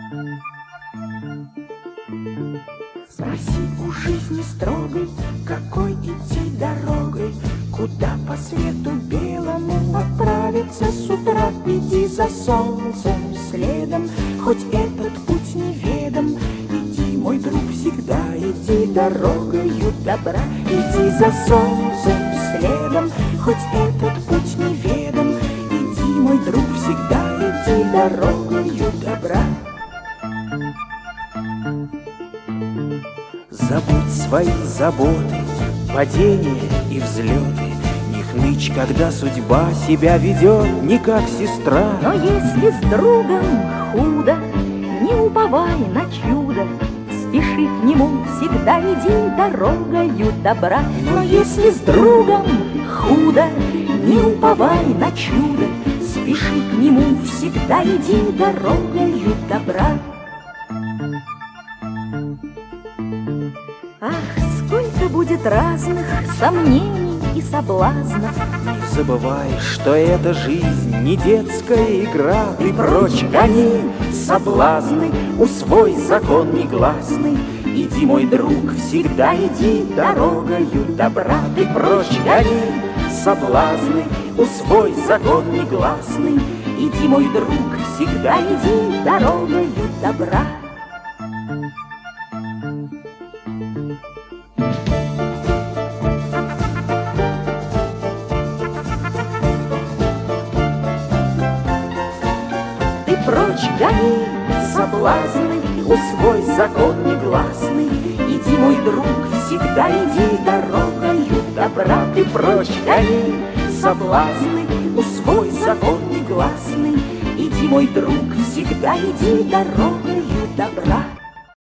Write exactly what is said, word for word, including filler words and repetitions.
Спроси у жизни строгой, какой идти дорогой, куда по свету белому отправиться с утра. Иди за солнцем следом, хоть этот путь неведом. Иди, мой друг, всегда иди дорогою добра. Иди за солнцем следом, хоть этот путь неведом. Иди, мой друг, всегда иди дорогою добра. Забудь свои заботы, падения и взлеты. Не хнычь, когда судьба себя ведет не как сестра. Но если с другом худо, не уповай на чудо. Спеши к нему, всегда иди дорогою добра. Но если с другом худо, не уповай на чудо. Спеши к нему, всегда иди дорогою добра. Ах, сколько будет разных сомнений и соблазнов. Не забывай, что эта жизнь не детская игра. Ты прочь гони соблазны, усвой закон негласный. Иди, мой друг, всегда иди дорогою добра. Ты прочь гони соблазны, усвой закон негласный. Иди, мой друг, всегда иди дорогою добра. Прочь гони соблазны, усвой закон негласный. Иди, мой друг, всегда иди дорогою добра. Ты прочь гони соблазны, усвой закон негласный. Иди, мой друг, всегда иди дорогою